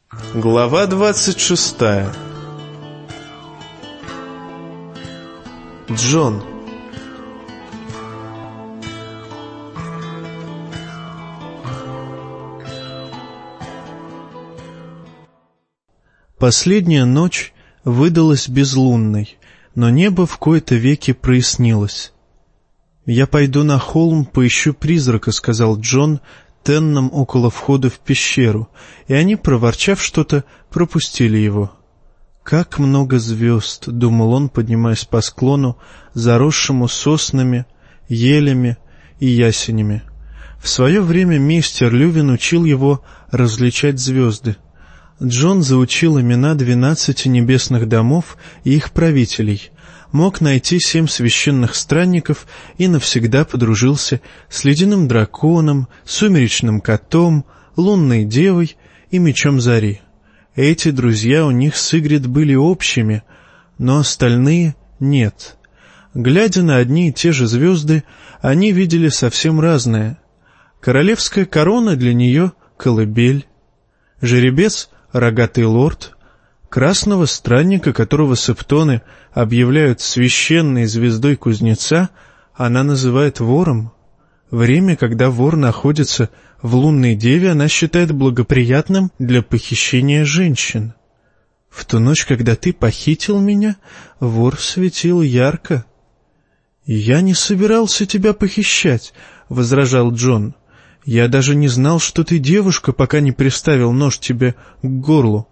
Глава 26. Джон. Последняя ночь выдалась безлунной, но небо в кои-то веки прояснилось. «Я пойду на холм, поищу призрака», — сказал Джон Теннам около входа в пещеру, и они, проворчав что-то, пропустили его. «Как много звезд!» — думал он, поднимаясь по склону, заросшему соснами, елями и ясенями. В свое время мистер Лювин учил его различать звезды. Джон заучил имена 12 небесных домов и их правителей, мог найти 7 священных странников и навсегда подружился с ледяным драконом, сумеречным котом, лунной девой и мечом зари. Эти друзья у них с Игрит были общими, но остальные нет. Глядя на одни и те же звезды, они видели совсем разное. Королевская корона для нее — колыбель, жеребец — рогатый лорд, красного странника, которого септоны объявляют священной звездой кузнеца, она называет вором. Время, когда вор находится в лунной деве, она считает благоприятным для похищения женщин. В ту ночь, когда ты похитил меня, вор светил ярко. «Я не собирался тебя похищать», — возражал Джон. «Я даже не знал, что ты девушка, пока не приставил нож тебе к горлу».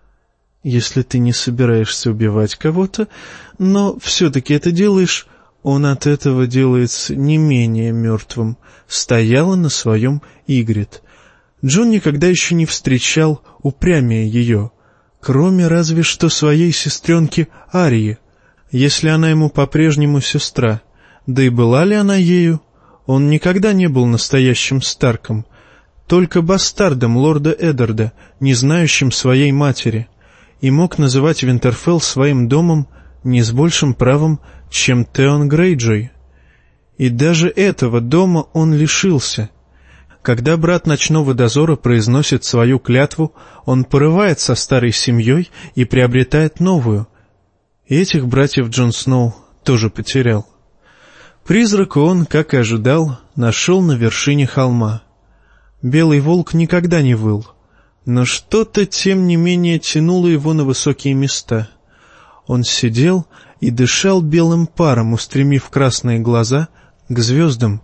«Если ты не собираешься убивать кого-то, но все-таки это делаешь, он от этого делается не менее мертвым», — стояла на своем Игрит. Джон никогда еще не встречал упрямее ее, кроме разве что своей сестренки Арии, если она ему по-прежнему сестра. Да и была ли она ею? Он никогда не был настоящим Старком, только бастардом лорда Эддарда, не знающим своей матери, и мог называть Винтерфелл своим домом не с большим правом, чем Теон Грейджой. И даже этого дома он лишился. Когда брат ночного дозора произносит свою клятву, он порывает со старой семьей и приобретает новую. И этих братьев Джон Сноу тоже потерял. Призрака он, как и ожидал, нашел на вершине холма. Белый волк никогда не выл, но что-то, тем не менее, тянуло его на высокие места. Он сидел и дышал белым паром, устремив красные глаза к звездам.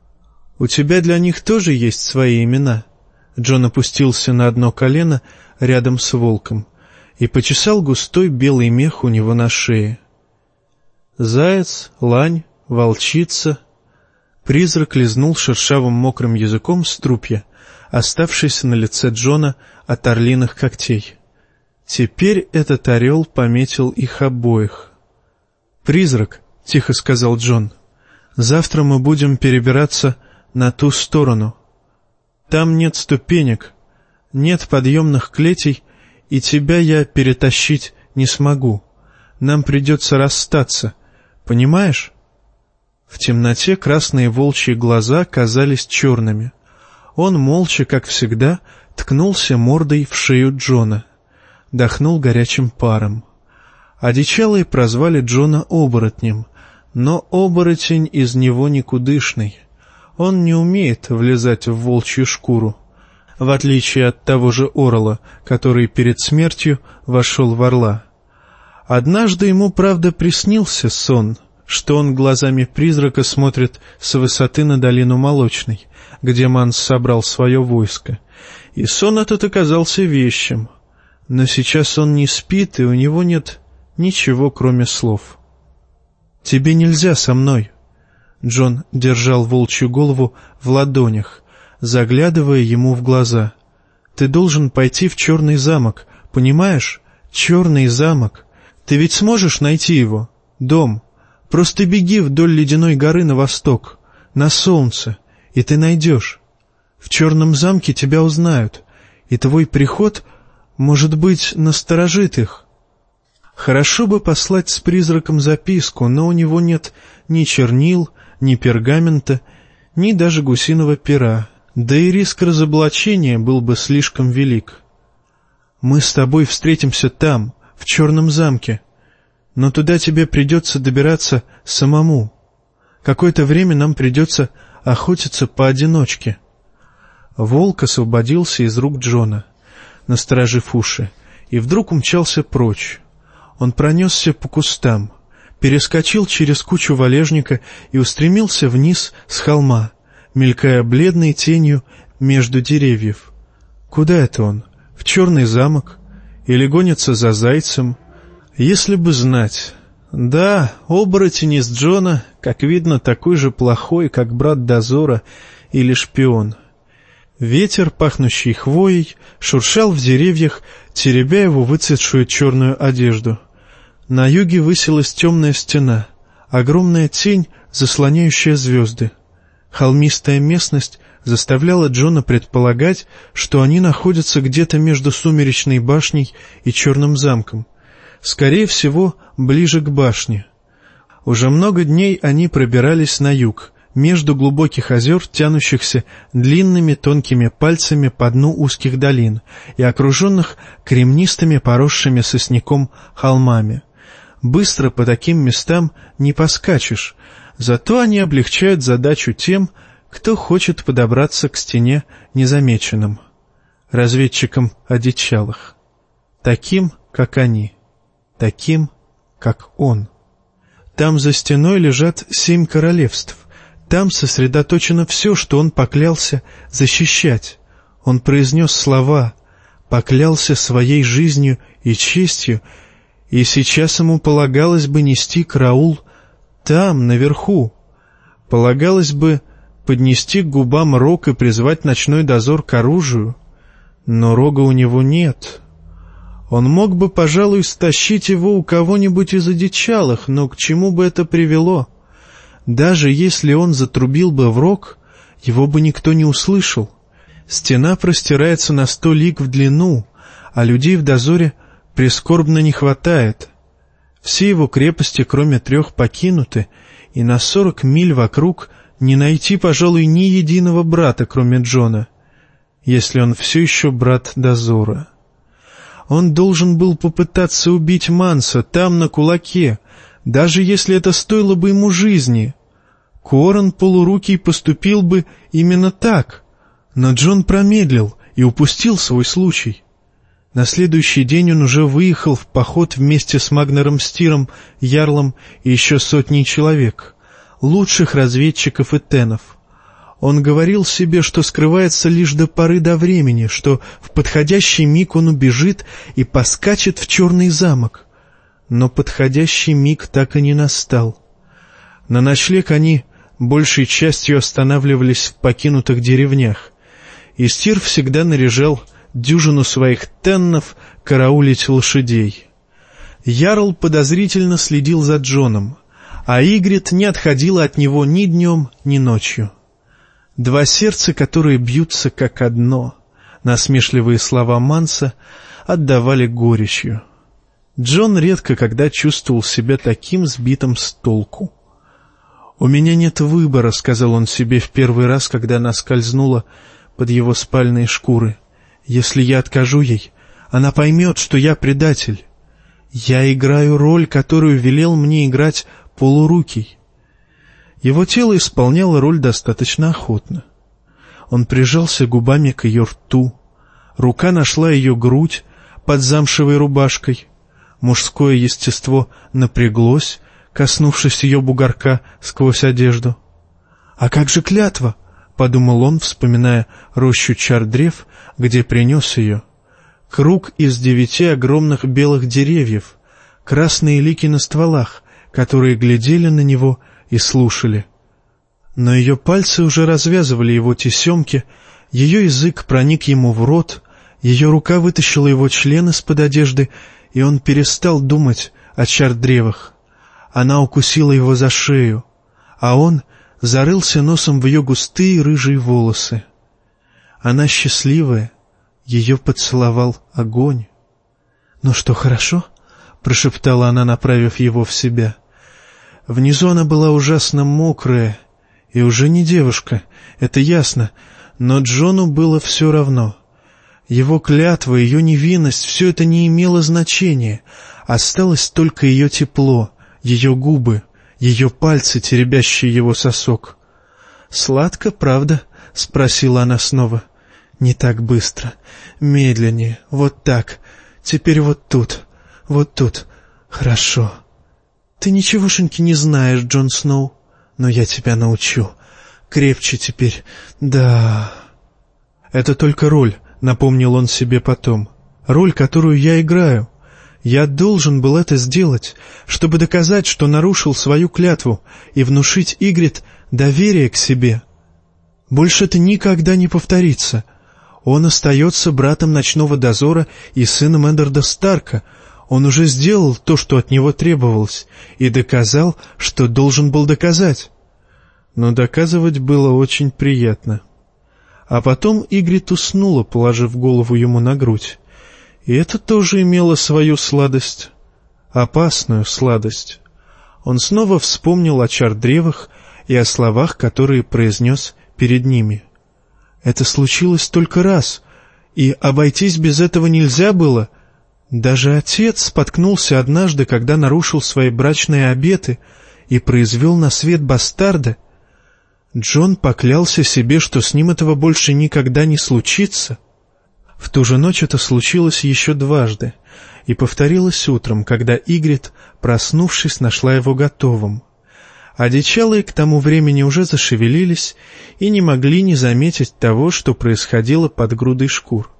«У тебя для них тоже есть свои имена?» Джон опустился на одно колено рядом с волком и почесал густой белый мех у него на шее. «Заяц, лань, волчица». Призрак лизнул шершавым мокрым языком струпья, оставшиеся на лице Джона от орлиных когтей. Теперь этот орел пометил их обоих. «Призрак», — тихо сказал Джон, — «завтра мы будем перебираться на ту сторону. Там нет ступенек, нет подъемных клетей, и тебя я перетащить не смогу. Нам придется расстаться, понимаешь?» В темноте красные волчьи глаза казались черными. Он молча, как всегда, ткнулся мордой в шею Джона, дохнул горячим паром. Одичалые прозвали Джона оборотнем, но оборотень из него никудышный. Он не умеет влезать в волчью шкуру, в отличие от того же Орла, который перед смертью вошел в орла. Однажды ему, правда, приснился сон, что он глазами призрака смотрит с высоты на долину Молочной, где Манс собрал свое войско. И сон этот оказался вещим. Но сейчас он не спит, и у него нет ничего, кроме слов. «Тебе нельзя со мной». Джон держал волчью голову в ладонях, заглядывая ему в глаза. «Ты должен пойти в Черный замок, понимаешь? Черный замок. Ты ведь сможешь найти его? Дом. Просто беги вдоль ледяной горы на восток, на солнце, и ты найдешь. В Черном замке тебя узнают, и твой приход, может быть, насторожит их. Хорошо бы послать с призраком записку, но у него нет ни чернил, ни пергамента, ни даже гусиного пера, да и риск разоблачения был бы слишком велик. Мы с тобой встретимся там, в Черном замке, но туда тебе придется добираться самому. Какое-то время нам придется охотиться поодиночке». Волк освободился из рук Джона, насторожив уши, и вдруг умчался прочь. Он пронесся по кустам, перескочил через кучу валежника и устремился вниз с холма, мелькая бледной тенью между деревьев. Куда это он? В Черный замок? Или гонится за зайцем? Если бы знать. Да, оборотень из Джона, как видно, такой же плохой, как брат дозора или шпион. Ветер, пахнущий хвоей, шуршал в деревьях, теребя его выцветшую черную одежду. На юге высилась темная стена, огромная тень, заслоняющая звезды. Холмистая местность заставляла Джона предполагать, что они находятся где-то между Сумеречной башней и Черным замком. Скорее всего, ближе к башне. Уже много дней они пробирались на юг, между глубоких озер, тянущихся длинными тонкими пальцами по дну узких долин и окруженных кремнистыми поросшими сосняком холмами. Быстро по таким местам не поскачешь, зато они облегчают задачу тем, кто хочет подобраться к стене незамеченным, разведчикам одичалых, таким, как они, таким, как он. Там за стеной лежат 7 королевств, там сосредоточено все, что он поклялся защищать. Он произнес слова, поклялся своей жизнью и честью, и сейчас ему полагалось бы нести караул там, наверху. Полагалось бы поднести к губам рог и призвать ночной дозор к оружию. Но рога у него нет. Он мог бы, пожалуй, стащить его у кого-нибудь из одичалых, но к чему бы это привело? Даже если он затрубил бы в рог, его бы никто не услышал. Стена простирается на 100 лиг в длину, а людей в дозоре прискорбно не хватает. Все его крепости, кроме 3, покинуты, и на 40 миль вокруг не найти, пожалуй, ни единого брата, кроме Джона, если он все еще брат дозора. Он должен был попытаться убить Манса там, на кулаке, даже если это стоило бы ему жизни. Корон Полурукий поступил бы именно так, но Джон промедлил и упустил свой случай. На следующий день он уже выехал в поход вместе с Магнером Стиром, Ярлом и еще 100 человек, лучших разведчиков и тенов. Он говорил себе, что скрывается лишь до поры до времени, что в подходящий миг он убежит и поскачет в Черный замок. Но подходящий миг так и не настал. На ночлег они большей частью останавливались в покинутых деревнях, и Стир всегда наряжал дюжину своих теннов караулить лошадей. Ярл подозрительно следил за Джоном, а Игрит не отходила от него ни днем, ни ночью. 2 сердца, которые бьются как одно. Насмешливые слова Манса отдавали горечью. Джон редко когда чувствовал себя таким сбитым с толку. «У меня нет выбора», — сказал он себе в первый раз, когда она скользнула под его спальные шкуры. «Если я откажу ей, она поймет, что я предатель. Я играю роль, которую велел мне играть Полурукий». Его тело исполняло роль достаточно охотно. Он прижался губами к ее рту. Рука нашла ее грудь под замшевой рубашкой. Мужское естество напряглось, коснувшись ее бугорка сквозь одежду. «А как же клятва?» — подумал он, вспоминая рощу чар-древ, где принес ее. Круг из 9 огромных белых деревьев, красные лики на стволах, которые глядели на него и слушали. Но ее пальцы уже развязывали его тесемки, ее язык проник ему в рот, ее рука вытащила его член из-под одежды, и он перестал думать о чар-древах. Она укусила его за шею, а он зарылся носом в ее густые рыжие волосы. Она счастливая, ее поцеловал огонь. «Ну что, хорошо?» — прошептала она, направив его в себя. Внизу она была ужасно мокрая, и уже не девушка, это ясно, но Джону было все равно. Его клятва, ее невинность — все это не имело значения. Осталось только ее тепло, ее губы, ее пальцы, теребящие его сосок. «Сладко, правда?» — спросила она снова. «Не так быстро. Медленнее. Вот так. Теперь вот тут. Вот тут. Хорошо. Ты ничегошеньки не знаешь, Джон Сноу, но я тебя научу. Крепче теперь. Да...» «Это только роль», — напомнил он себе потом. «Роль, которую я играю. Я должен был это сделать, чтобы доказать, что нарушил свою клятву, и внушить Игрит доверие к себе. Больше это никогда не повторится. Он остается братом ночного дозора и сыном Эддарда Старка. Он уже сделал то, что от него требовалось, и доказал, что должен был доказать». Но доказывать было очень приятно. А потом Игрит уснула, положив голову ему на грудь. И это тоже имело свою сладость. Опасную сладость. Он снова вспомнил о чар-древах и о словах, которые произнес перед ними. Это случилось только раз, и обойтись без этого нельзя было. Даже отец споткнулся однажды, когда нарушил свои брачные обеты и произвел на свет бастарда. Джон поклялся себе, что с ним этого больше никогда не случится. В ту же ночь это случилось еще дважды и повторилось утром, когда Игрит, проснувшись, нашла его готовым. Одичалые к тому времени уже зашевелились и не могли не заметить того, что происходило под грудой шкур.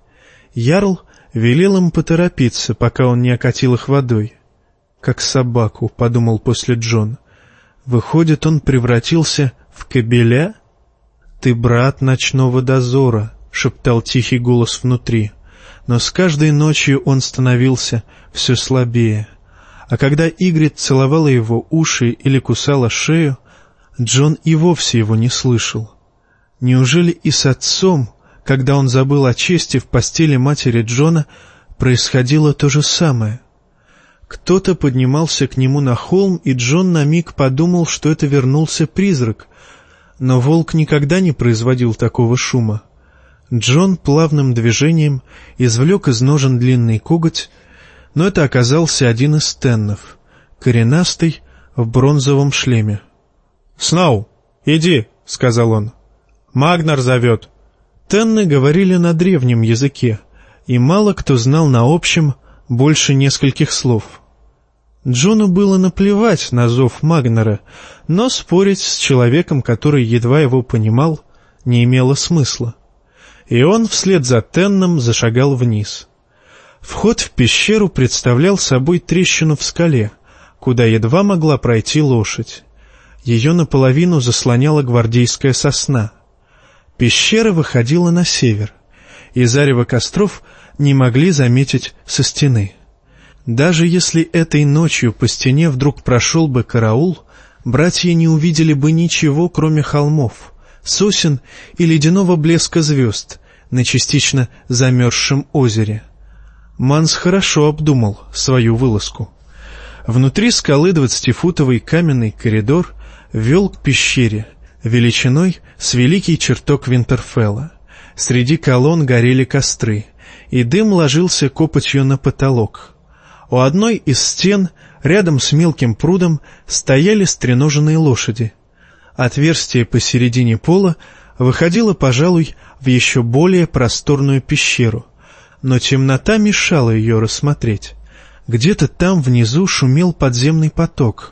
Ярл велел им поторопиться, пока он не окатил их водой. «Как собаку», — подумал после Джон. «Выходит, он превратился в кобеля?» «Ты брат ночного дозора», — шептал тихий голос внутри. Но с каждой ночью он становился все слабее. А когда Игрит целовала его уши или кусала шею, Джон и вовсе его не слышал. Неужели и с отцом, когда он забыл о чести в постели матери Джона, происходило то же самое? Кто-то поднимался к нему на холм, и Джон на миг подумал, что это вернулся призрак. Но волк никогда не производил такого шума. Джон плавным движением извлек из ножен длинный коготь, но это оказался один из теннов, коренастый, в бронзовом шлеме. «Сноу, иди», — сказал он. «Магнар зовет». Тенны говорили на древнем языке, и мало кто знал на общем больше нескольких слов. Джону было наплевать на зов Магнара, но спорить с человеком, который едва его понимал, не имело смысла. И он вслед за Тенном зашагал вниз. Вход в пещеру представлял собой трещину в скале, куда едва могла пройти лошадь. Ее наполовину заслоняла гвардейская сосна. Пещера выходила на север, и зарево костров не могли заметить со стены. Даже если этой ночью по стене вдруг прошел бы караул, братья не увидели бы ничего, кроме холмов, сосен и ледяного блеска звезд на частично замерзшем озере. Манс хорошо обдумал свою вылазку. Внутри скалы 20-футовый каменный коридор вел к пещере, величиной с великий чертог Винтерфелла. Среди колонн горели костры, и дым ложился копотью на потолок. У одной из стен, рядом с мелким прудом, стояли стреноженные лошади. Отверстие посередине пола выходило, пожалуй, в еще более просторную пещеру, но темнота мешала ее рассмотреть. Где-то там внизу шумел подземный поток.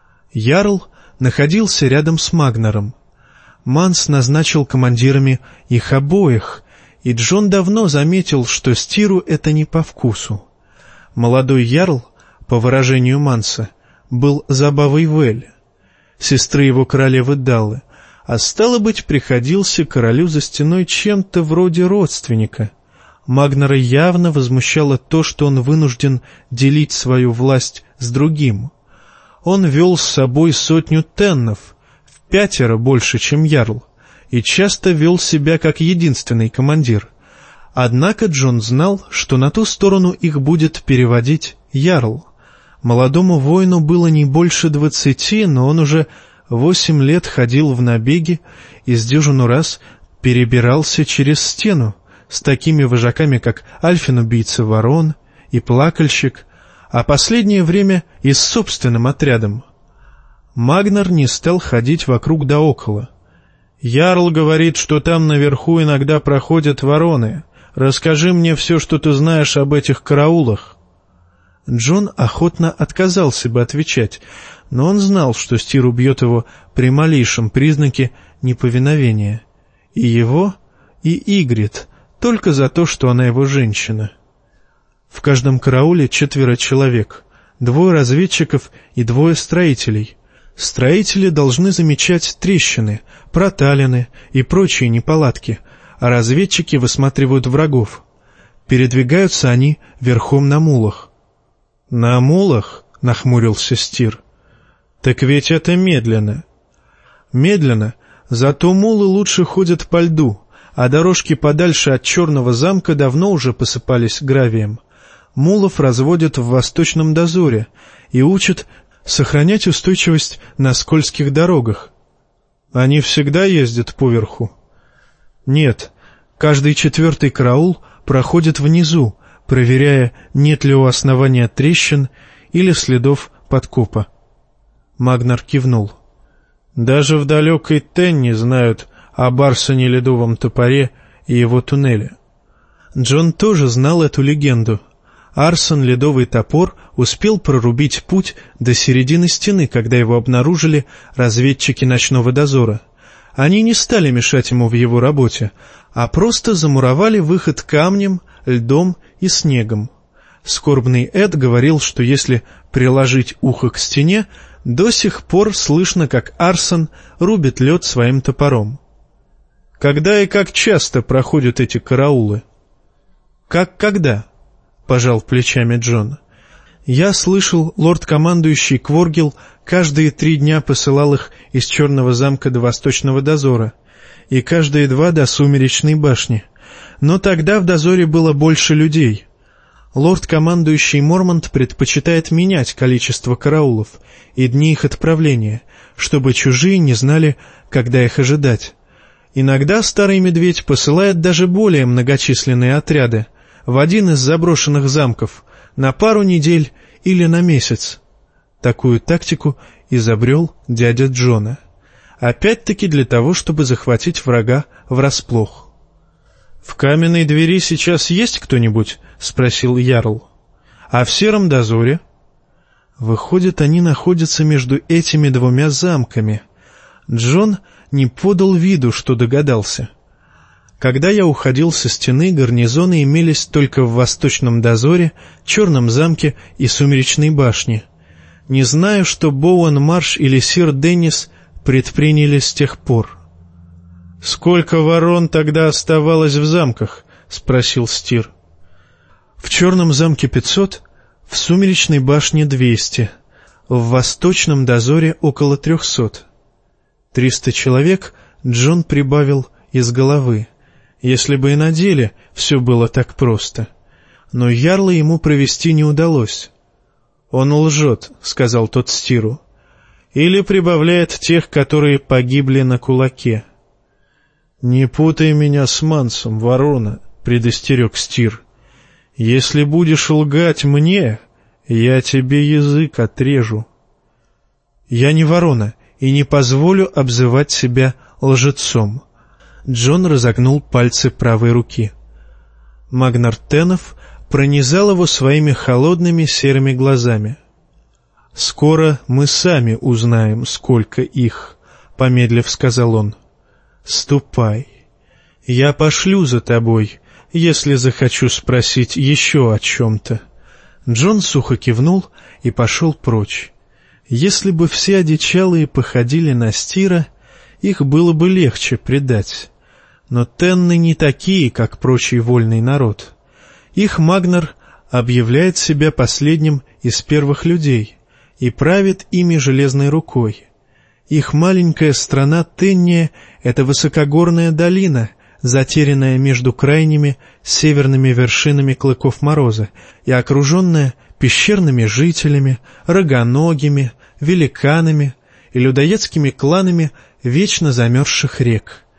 Ярл находился рядом с Магнаром. Манс назначил командирами их обоих, и Джон давно заметил, что Стиру это не по вкусу. Молодой ярл, по выражению Манса, был забавой Вель, сестры его королевы Даллы, а стало быть, приходился королю за стеной чем-то вроде родственника. Магнара явно возмущало то, что он вынужден делить свою власть с другим. Он вел с собой 100 теннов, в 5 больше, чем ярл, и часто вел себя как единственный командир. Однако Джон знал, что на ту сторону их будет переводить ярл. Молодому воину было не больше 20, но он уже 8 лет ходил в набеги и с дюжину раз перебирался через стену, с такими вожаками, как Альфин-убийца Ворон и Плакальщик, а последнее время и с собственным отрядом. Магнар не стал ходить вокруг да около. «Ярл говорит, что там наверху иногда проходят вороны. Расскажи мне все, что ты знаешь об этих караулах». Джон охотно отказался бы отвечать, но он знал, что Стир убьет его при малейшем признаке неповиновения. И его, и Игрит, только за то, что она его женщина. В каждом карауле 4 человек, 2 разведчиков и 2 строителей. Строители должны замечать трещины, проталины и прочие неполадки, а разведчики высматривают врагов. Передвигаются они верхом на мулах. «На мулах?» — нахмурился Стир. «Так ведь это медленно». «Медленно, зато мулы лучше ходят по льду, а дорожки подальше от Черного замка давно уже посыпались гравием. Мулов разводят в Восточном дозоре и учат сохранять устойчивость на скользких дорогах». «Они всегда ездят поверху?» «Нет, каждый 4-й караул проходит внизу, проверяя, нет ли у основания трещин или следов подкопа». Магнар кивнул. «Даже в далекой Тенне знают об Арсоне Ледовом Топоре и его туннеле». Джон тоже знал эту легенду. Арсон Ледовый Топор успел прорубить путь до середины стены, когда его обнаружили разведчики ночного дозора. Они не стали мешать ему в его работе, а просто замуровали выход камнем, льдом и снегом. Скорбный Эд говорил, что если приложить ухо к стене, до сих пор слышно, как Арсон рубит лед своим топором. «Когда и как часто проходят эти караулы?» «Как когда?» — пожал плечами Джон. «Я слышал, лорд-командующий Кворгил каждые 3 дня посылал их из Черного замка до Восточного дозора, и каждые 2 до Сумеречной башни. Но тогда в дозоре было больше людей. Лорд-командующий Мормонт предпочитает менять количество караулов и дни их отправления, чтобы чужие не знали, когда их ожидать. Иногда Старый Медведь посылает даже более многочисленные отряды в один из заброшенных замков на пару недель или на месяц. Такую тактику изобрел дядя Джона. Опять-таки для того, чтобы захватить врага врасплох. «В каменной двери сейчас есть кто-нибудь?» — спросил Ярл. «А в Сером дозоре?» Выходит, они находятся между этими 2 замками. Джон не подал виду, что догадался. Когда я уходил со стены, гарнизоны имелись только в Восточном дозоре, Черном замке и Сумеречной башне. Не знаю, что Боуэн Марш или сир Деннис предприняли с тех пор. «Сколько ворон тогда оставалось в замках?» — спросил Стир. «В Черном замке 500, в Сумеречной башне 200, в Восточном дозоре около 300. 300 человек Джон прибавил из головы. Если бы и на деле все было так просто. Но ярла ему провести не удалось». «Он лжет», — сказал тот Стиру. «Или прибавляет тех, которые погибли на кулаке». «Не путай меня с Мансом, ворона», — предостерег Стир. «Если будешь лгать мне, я тебе язык отрежу». «Я не ворона и не позволю обзывать себя лжецом». Джон разогнул пальцы правой руки. Магнар Тенов пронизал его своими холодными серыми глазами. «Скоро мы сами узнаем, сколько их», — помедлив сказал он. «Ступай. Я пошлю за тобой, если захочу спросить еще о чем-то». Джон сухо кивнул и пошел прочь. Если бы все одичалые походили на Стира, их было бы легче предать. Но Тенны не такие, как прочий вольный народ. Их Магнар объявляет себя последним из первых людей и правит ими железной рукой. Их маленькая страна Тенния — это высокогорная долина, затерянная между крайними северными вершинами Клыков Мороза и окруженная пещерными жителями, рогоногими, великанами и людоедскими кланами вечно замерзших рек.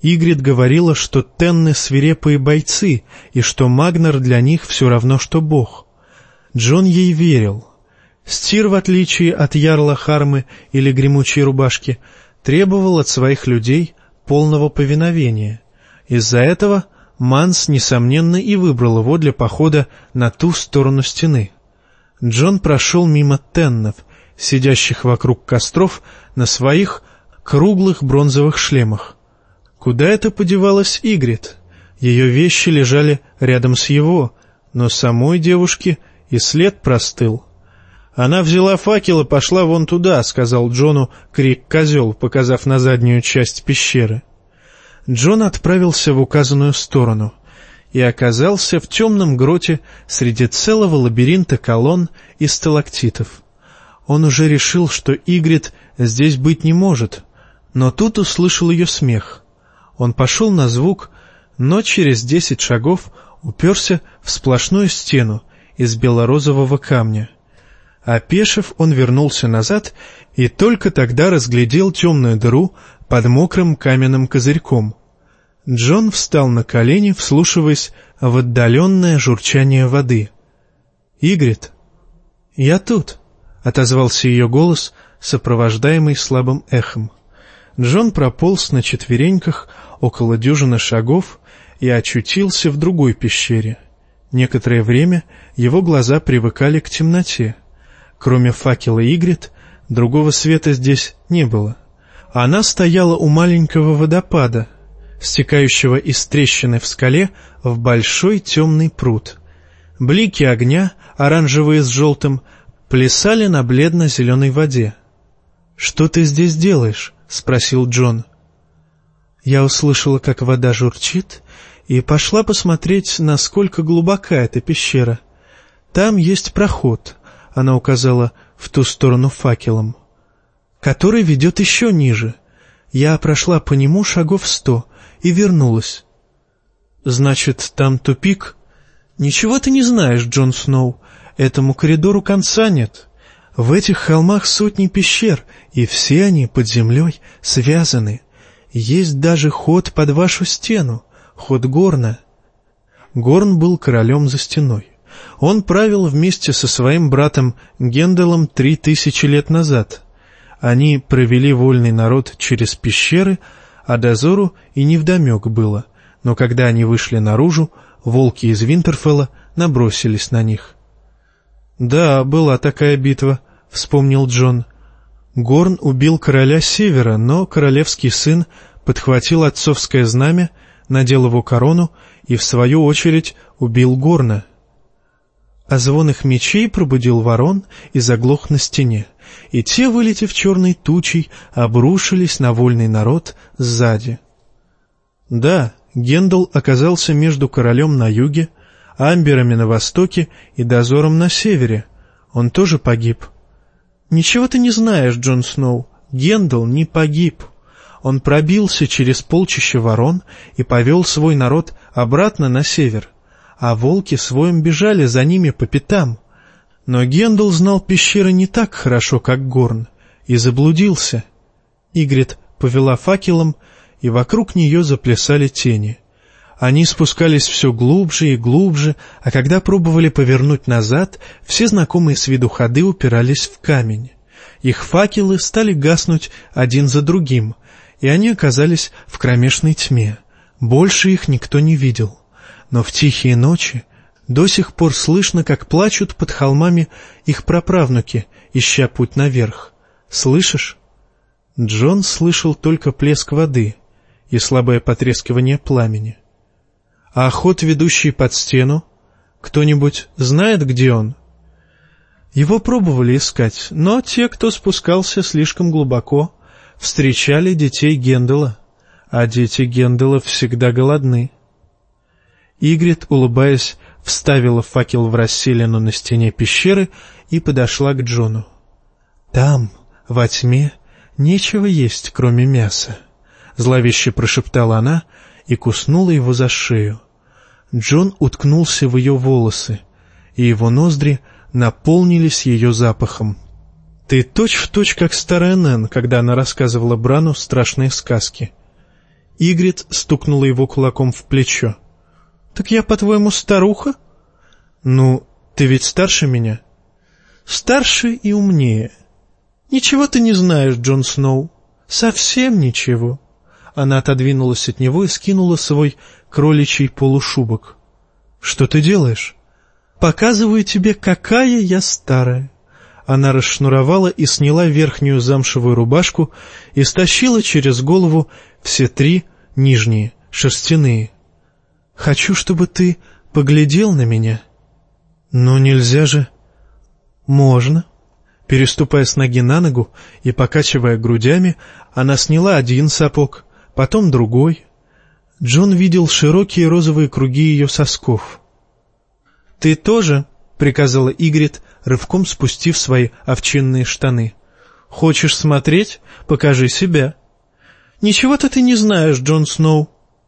Игрит говорила, что тенны свирепые бойцы, и что Магнар для них все равно, что бог. Джон ей верил. Стир, в отличие от ярла Хармы или гремучей рубашки, требовал от своих людей полного повиновения. Из-за этого Манс, несомненно, и выбрал его для похода на ту сторону стены. Джон прошел мимо теннов, сидящих вокруг костров на своих круглых бронзовых шлемах. Куда это подевалась Игрит? Ее вещи лежали рядом с его, но самой девушке и след простыл. «Она взяла факел и пошла вон туда», — сказал Джону Крик-козел, показав на заднюю часть пещеры. Джон отправился в указанную сторону и оказался в темном гроте среди целого лабиринта колонн и сталактитов. Он уже решил, что Игрит здесь быть не может, но тут услышал ее смех. Он пошел на звук, но через 10 шагов уперся в сплошную стену из белорозового камня. Опешив, он вернулся назад и только тогда разглядел темную дыру под мокрым каменным козырьком. Джон встал на колени, вслушиваясь в отдаленное журчание воды. «Игрит!» «Я тут!» — отозвался ее голос, сопровождаемый слабым эхом. Джон прополз на четвереньках около дюжины шагов и очутился в другой пещере. Некоторое время его глаза привыкали к темноте. Кроме факела Игрит, другого света здесь не было. Она стояла у маленького водопада, стекающего из трещины в скале в большой темный пруд. Блики огня, оранжевые с желтым, плясали на бледно-зеленой воде. «Что ты здесь делаешь?» — спросил Джон. Я услышала, как вода журчит, и пошла посмотреть, насколько глубока эта пещера. Там есть проход, — она указала в ту сторону факелом, — который ведет еще ниже. Я прошла по нему шагов 100 и вернулась. Значит, там тупик? Ничего ты не знаешь, Джон Сноу, этому коридору конца нет. В этих холмах сотни пещер, и все они под землей связаны. Есть даже ход под вашу стену, ход Горна. Горн был королем за стеной. Он правил вместе со своим братом Генделом 3000 лет назад. Они провели вольный народ через пещеры, а дозору и невдомек было, но когда они вышли наружу, волки из Винтерфелла набросились на них. «Да, была такая битва», — вспомнил Джон. Горн убил короля Севера, но королевский сын подхватил отцовское знамя, надел его корону и, в свою очередь, убил Горна. А звон их мечей пробудил ворон и заглох на стене, и те, вылетев черной тучей, обрушились на вольный народ сзади. Да, Гендел оказался между королем на юге, амберами на востоке и дозором на севере. Он тоже погиб. Ничего ты не знаешь, Джон Сноу. Гендел не погиб. Он пробился через полчища ворон и повел свой народ обратно на север, а волки с воем бежали за ними по пятам. Но Гендел знал пещеры не так хорошо, как Горн, и заблудился. Игрит повела факелом, и вокруг нее заплясали тени. Они спускались все глубже и глубже, а когда пробовали повернуть назад, все знакомые с виду ходы упирались в камень. Их факелы стали гаснуть один за другим, и они оказались в кромешной тьме. Больше их никто не видел. Но в тихие ночи до сих пор слышно, как плачут под холмами их праправнуки, ища путь наверх. Слышишь? Джон слышал только плеск воды и слабое потрескивание пламени. А ход, ведущий под стену, кто-нибудь знает, где он? Его пробовали искать, но те, кто спускался слишком глубоко, встречали детей Гендела, а дети Гендела всегда голодны. Игрит, улыбаясь, вставила факел в расселину на стене пещеры и подошла к Джону. «Там, во тьме, нечего есть, кроме мяса», — зловеще прошептала она и куснула его за шею. Джон уткнулся в ее волосы, и его ноздри наполнились ее запахом. «Ты точь-в-точь, как старая Нэн, когда она рассказывала Брану страшные сказки». Игрит стукнула его кулаком в плечо. «Так я, по-твоему, старуха?» «Ну, ты ведь старше меня». «Старше и умнее». «Ничего ты не знаешь, Джон Сноу. Совсем ничего». Она отодвинулась от него и скинула свой кроличий полушубок. «Что ты делаешь?» «Показываю тебе, какая я старая». Она расшнуровала и сняла верхнюю замшевую рубашку и стащила через голову все 3 нижние, шерстяные. «Хочу, чтобы ты поглядел на меня». «Но нельзя же». «Можно». Переступая с ноги на ногу и покачивая грудями, она сняла один сапог, потом другой. Джон видел широкие розовые круги ее сосков. «Ты тоже?» — приказала Игрит, рывком спустив свои овчинные штаны. «Хочешь смотреть? Покажи себя». «Ничего-то ты не знаешь, Джон Сноу».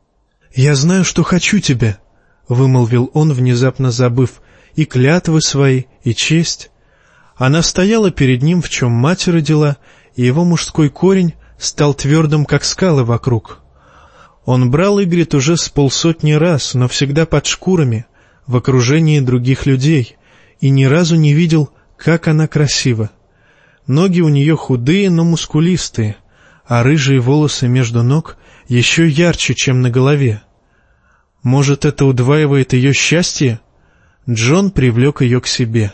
«Я знаю, что хочу тебя», — вымолвил он, внезапно забыв и клятвы свои, и честь. Она стояла перед ним, в чем мать родила, и его мужской корень стал твердым, как скалы вокруг. Он брал Игрит уже с 50 раз, но всегда под шкурами, в окружении других людей, и ни разу не видел, как она красива. Ноги у нее худые, но мускулистые, а рыжие волосы между ног еще ярче, чем на голове. Может, это удваивает ее счастье? Джон привлек ее к себе.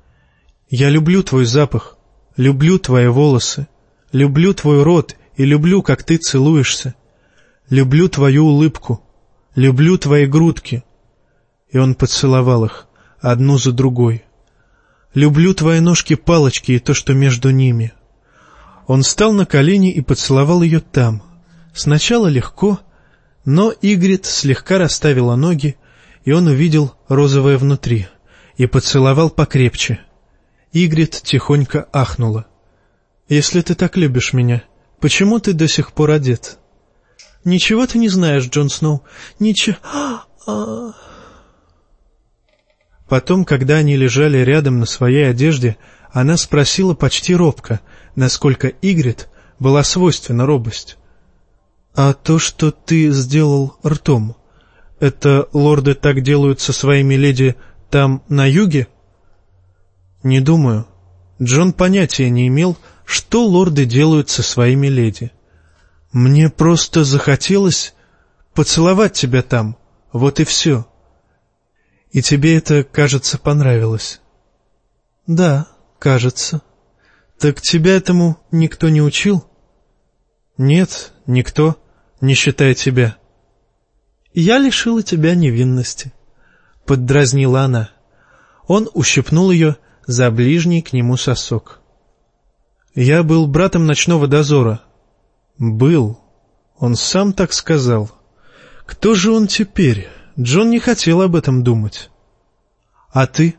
«Я люблю твой запах, люблю твои волосы, люблю твой рот и люблю, как ты целуешься. Люблю твою улыбку, люблю твои грудки». И он поцеловал их, одну за другой. «Люблю твои ножки-палочки и то, что между ними». Он встал на колени и поцеловал ее там. Сначала легко, но Игрит слегка расставила ноги, и он увидел розовое внутри, и поцеловал покрепче. Игрит тихонько ахнула. «Если ты так любишь меня, почему ты до сих пор одет?» «Ничего ты не знаешь, Джон Сноу, ничего...» Потом, когда они лежали рядом на своей одежде, она спросила почти робко, насколько Игрит была свойственна робость. «А то, что ты сделал ртом, это лорды так делают со своими леди там, на юге?» «Не думаю». Джон понятия не имел, что лорды делают со своими леди. «Мне просто захотелось поцеловать тебя там, вот и все». «И тебе это, кажется, понравилось?» «Да, кажется». «Так тебя этому никто не учил?» «Нет, никто, не считая тебя». «Я лишила тебя невинности», — поддразнила она. Он ущипнул ее за ближний к нему сосок. «Я был братом ночного дозора». «Был». Он сам так сказал. «Кто же он теперь?» Джон не хотел об этом думать. «А ты?»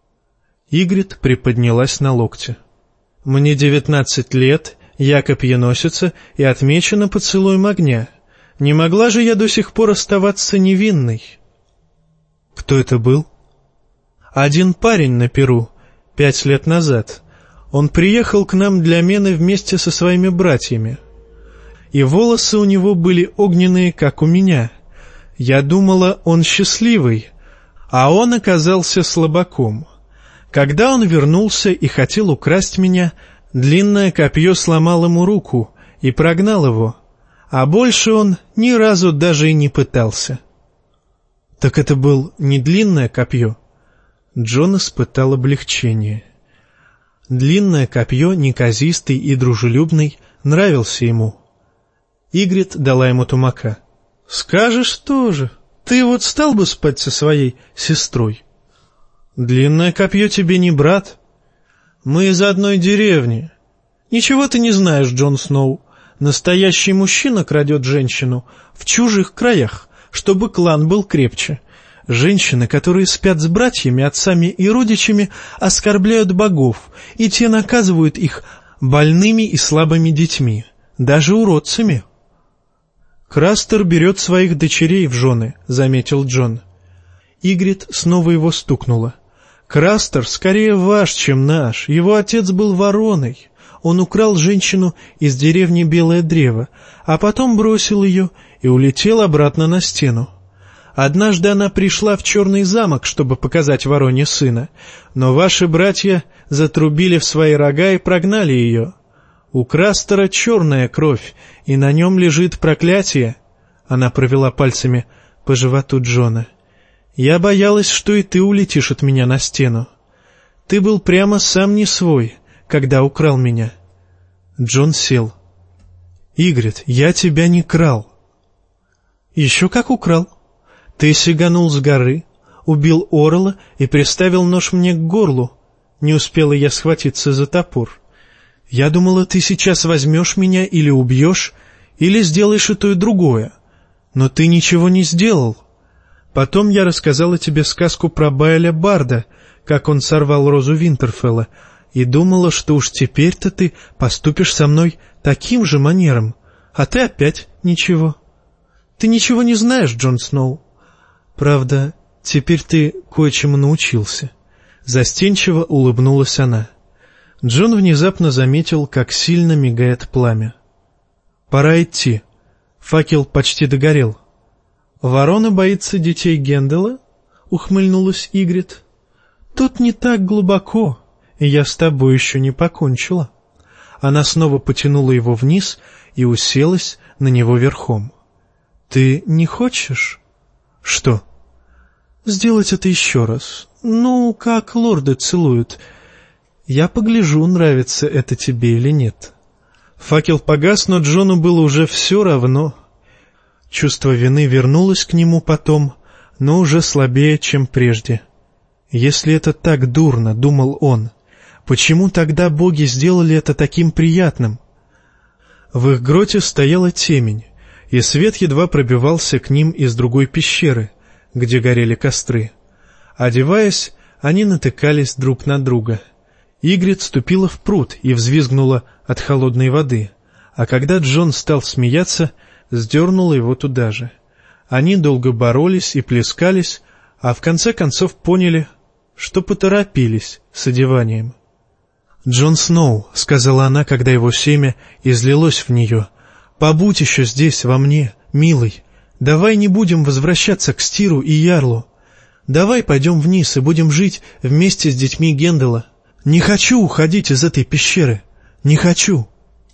Игрит приподнялась на локте. «Мне 19 лет, я копьеносица и отмечена поцелуем огня. Не могла же я до сих пор оставаться невинной?» «Кто это был?» «Один парень на Перу, 5 лет назад. Он приехал к нам для мены вместе со своими братьями. И волосы у него были огненные, как у меня. Я думала, он счастливый, а он оказался слабаком. Когда он вернулся и хотел украсть меня, длинное копье сломало ему руку и прогнал его, а больше он ни разу даже и не пытался». «Так это был не длинное копье?» Джон испытал облегчение. Длинное копье, неказистый и дружелюбный, нравился ему. Игрит дала ему тумака. «Скажешь тоже, ты вот стал бы спать со своей сестрой?» «Длинное копье тебе не брат. Мы из одной деревни. Ничего ты не знаешь, Джон Сноу. Настоящий мужчина крадет женщину в чужих краях, чтобы клан был крепче. Женщины, которые спят с братьями, отцами и родичами, оскорбляют богов, и те наказывают их больными и слабыми детьми, даже уродцами». «Крастер берет своих дочерей в жены», — заметил Джон. Игрит снова его стукнула. «Крастер скорее ваш, чем наш. Его отец был вороной. Он украл женщину из деревни Белое Древо, а потом бросил ее и улетел обратно на стену. Однажды она пришла в Черный замок, чтобы показать вороне сына, но ваши братья затрубили в свои рога и прогнали ее. У Крастера черная кровь, и на нем лежит проклятие. Она провела пальцами по животу Джона. Я боялась, что и ты улетишь от меня на стену. Ты был прямо сам не свой, когда украл меня. Джон сел. Игрит, я тебя не крал. Еще как украл. Ты сиганул с горы, убил орла и приставил нож мне к горлу. Не успела я схватиться за топор. Я думала, ты сейчас возьмешь меня или убьешь, или сделаешь и то, и другое. Но ты ничего не сделал. Потом я рассказала тебе сказку про Байля Барда, как он сорвал розу Винтерфелла, и думала, что уж теперь-то ты поступишь со мной таким же манером, а ты опять ничего. Ты ничего не знаешь, Джон Сноу. Правда, теперь ты кое-чему научился. Застенчиво улыбнулась она. Джон внезапно заметил, как сильно мигает пламя. Пора идти. Факел почти догорел. Ворона боится детей Гендела? Ухмыльнулась Игрит. Тут не так глубоко, и я с тобой еще не покончила. Она снова потянула его вниз и уселась на него верхом. Ты не хочешь? Что? Сделать это еще раз. Ну, как лорды целуют. Я погляжу, нравится это тебе или нет. Факел погас, но Джону было уже все равно. Чувство вины вернулось к нему потом, но уже слабее, чем прежде. Если это так дурно, думал он, почему тогда боги сделали это таким приятным? В их гроте стояла темень, и свет едва пробивался к ним из другой пещеры, где горели костры. Одеваясь, они натыкались друг на друга. Игрит ступила в пруд и взвизгнула от холодной воды, а когда Джон стал смеяться, сдернула его туда же. Они долго боролись и плескались, а в конце концов поняли, что поторопились с одеванием. «Джон Сноу», — сказала она, когда его семя излилось в нее, — «побудь еще здесь, во мне, милый. Давай не будем возвращаться к Стиру и Ярлу. Давай пойдем вниз и будем жить вместе с детьми Гендела. Не хочу уходить из этой пещеры. Не хочу».